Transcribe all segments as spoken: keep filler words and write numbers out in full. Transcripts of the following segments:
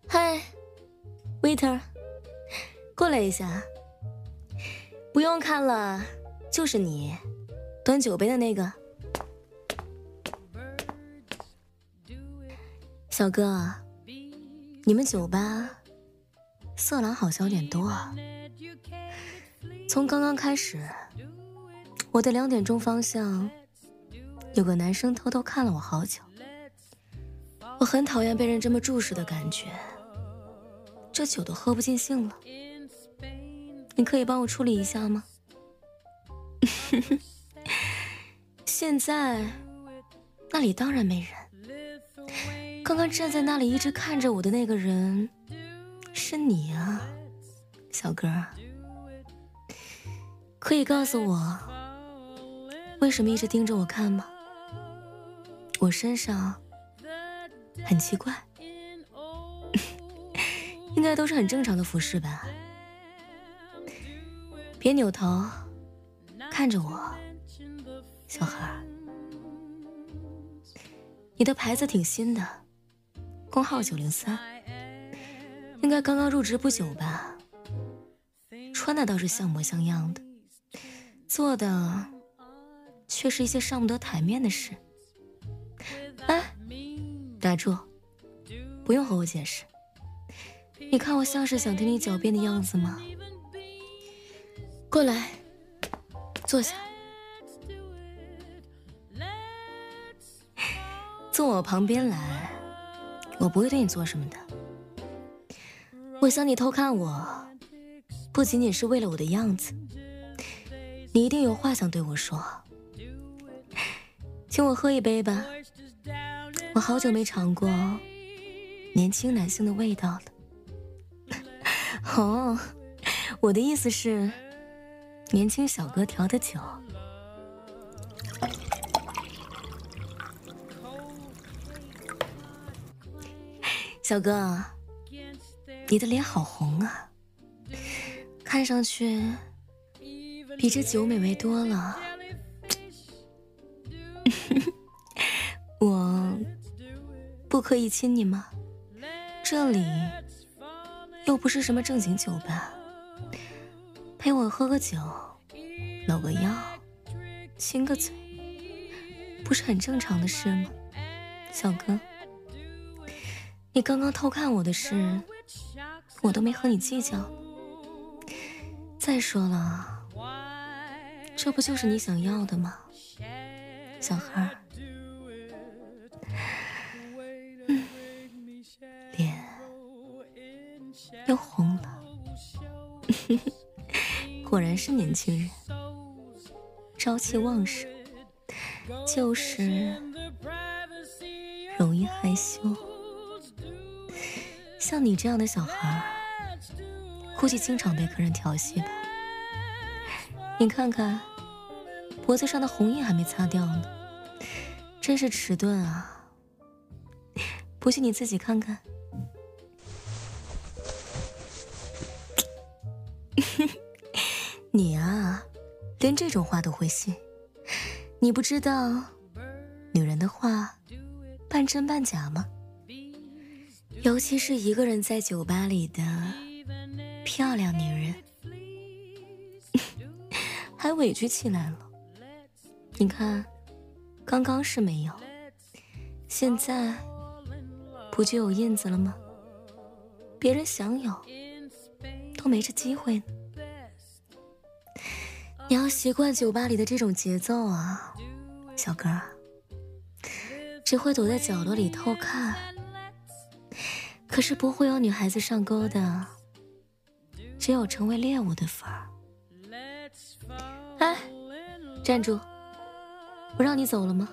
嗨 ，waiter， 过来一下。不用看了，就是你，端酒杯的那个。小哥，你们酒吧色狼好像有点多啊。从刚刚开始，我的两点钟方向有个男生偷偷看了我好久。我很讨厌被人这么注视的感觉，这酒都喝不尽兴了。你可以帮我处理一下吗？现在那里当然没人，刚刚站在那里一直看着我的那个人是你啊，小哥。可以告诉我为什么一直盯着我看吗？我身上很奇怪，应该都是很正常的服饰吧。别扭头看着我，小孩儿，你的牌子挺新的，工号九零三，应该刚刚入职不久吧？穿的倒是像模像样的，做的却是一些上不得台面的事。哎，打住，不用和我解释。你看我像是想听你狡辩的样子吗？过来，坐下。坐我旁边来，我不会对你做什么的。我想你偷看我，不仅仅是为了我的样子，你一定有话想对我说。请我喝一杯吧，我好久没尝过年轻男性的味道了。哦，我的意思是年轻小哥调的酒。小哥，你的脸好红啊，看上去比这酒美味多了。我不可以亲你吗？这里又不是什么正经酒吧，陪我喝个酒，搂个腰，亲个嘴，不是很正常的事吗？小哥，你刚刚偷看我的事，我都没和你计较。再说了，这不就是你想要的吗，小孩儿？嗯，脸又红了。果然是年轻人，朝气旺盛，就是容易害羞。像你这样的小孩，估计经常被客人调戏吧？你看看，脖子上的红印还没擦掉呢，真是迟钝啊！不信你自己看看。你啊，连这种话都会信？你不知道女人的话半真半假吗？尤其是一个人在酒吧里的漂亮女人，还委屈起来了。你看，刚刚是没有，现在不就有印子了吗？别人想有都没这机会呢。你要习惯酒吧里的这种节奏啊，小哥儿。只会躲在角落里偷看，可是不会有女孩子上钩的，只有成为猎物的份儿。哎，站住！我让你走了吗？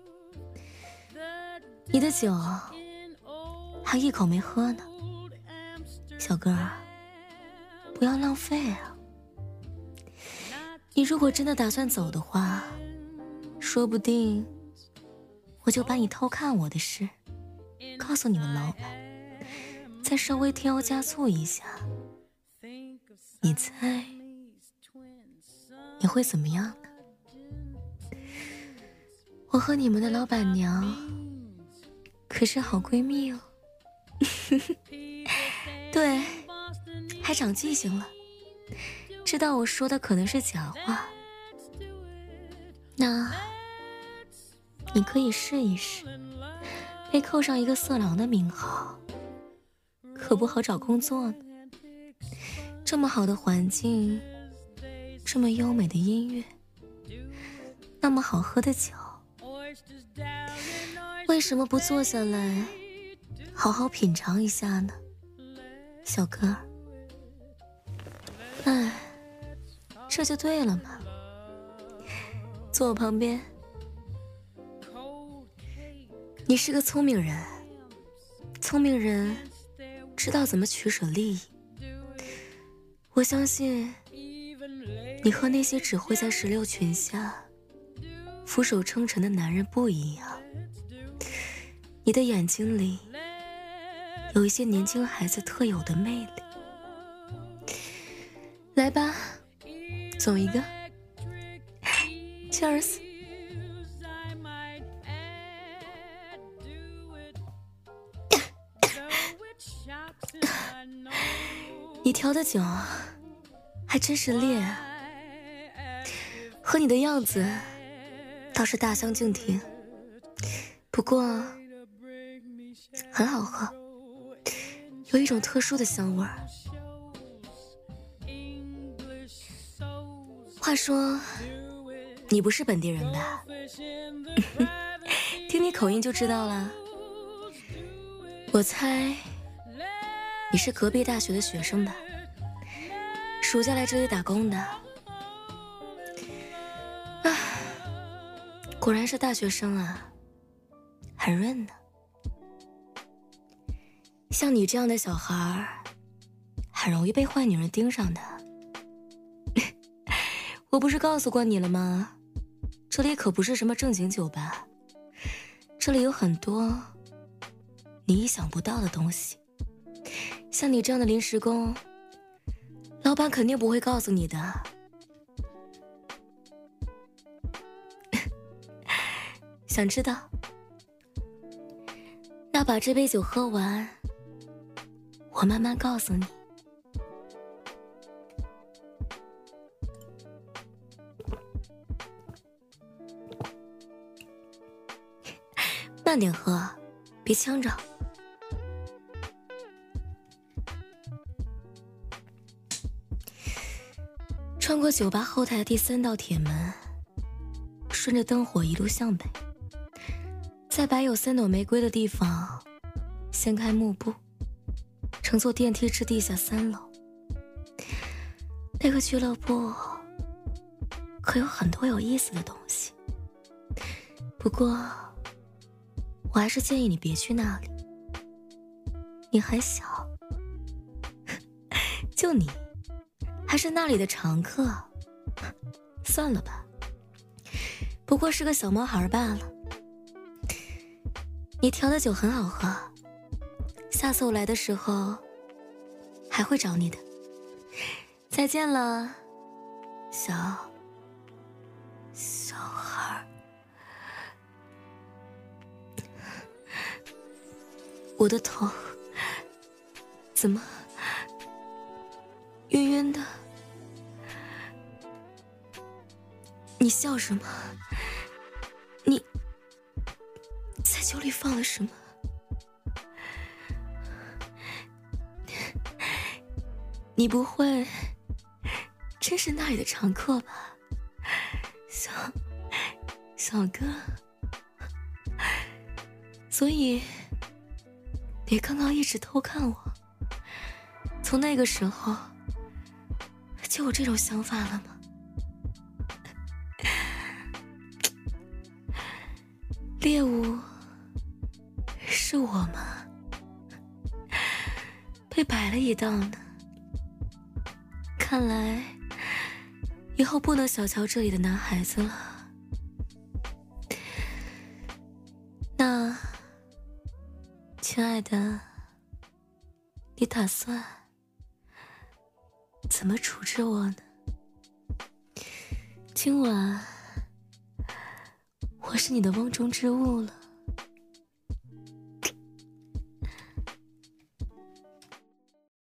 你的酒还一口没喝呢，小哥儿，不要浪费啊！你如果真的打算走的话，说不定我就把你偷看我的事告诉你们老板，再稍微添油加醋一下，你猜你会怎么样呢？我和你们的老板娘可是好闺蜜哦。 对，还长记性了，知道我说的可能是假话。那你可以试一试，被扣上一个色狼的名号，可不好找工作呢。这么好的环境，这么优美的音乐，那么好喝的酒，为什么不坐下来好好品尝一下呢，小哥儿？哎，这就对了嘛。坐我旁边。你是个聪明人，聪明人知道怎么取舍利益。我相信你和那些只会在石榴裙下俯首称臣的男人不一样，你的眼睛里有一些年轻孩子特有的魅力。来吧，总一个 Cheers。 你调的酒还真是烈啊，和你的样子倒是大相径庭，不过很好喝，有一种特殊的香味儿。话说你不是本地人吧？听你口音就知道了。我猜你是隔壁大学的学生吧？暑假来这里打工的。啊，果然是大学生啊，很润呢。像你这样的小孩很容易被坏女人盯上的。我不是告诉过你了吗？这里可不是什么正经酒吧，这里有很多你意想不到的东西。像你这样的临时工，老板肯定不会告诉你的。想知道？那把这杯酒喝完，我慢慢告诉你。慢点喝，别呛着。穿过酒吧后台的第三道铁门，顺着灯火一路向北，在摆有三朵玫瑰的地方掀开幕布，乘坐电梯至地下三楼。那个俱乐部可有很多有意思的东西，不过我还是建议你别去那里，你还小，就你还是那里的常客，算了吧，不过是个小毛孩罢了。你调的酒很好喝，下次我来的时候还会找你的。再见了，小小孩。我的头怎么晕晕的？你笑什么？你在酒里放了什么？你不会真是那里的常客吧，小小哥？所以你刚刚一直偷看我，从那个时候就有这种想法了吗？猎物是我吗？被摆了一道呢。看来以后不能小瞧这里的男孩子了。那亲爱的，你打算怎么处置我呢？今晚我是你的瓮中之物了。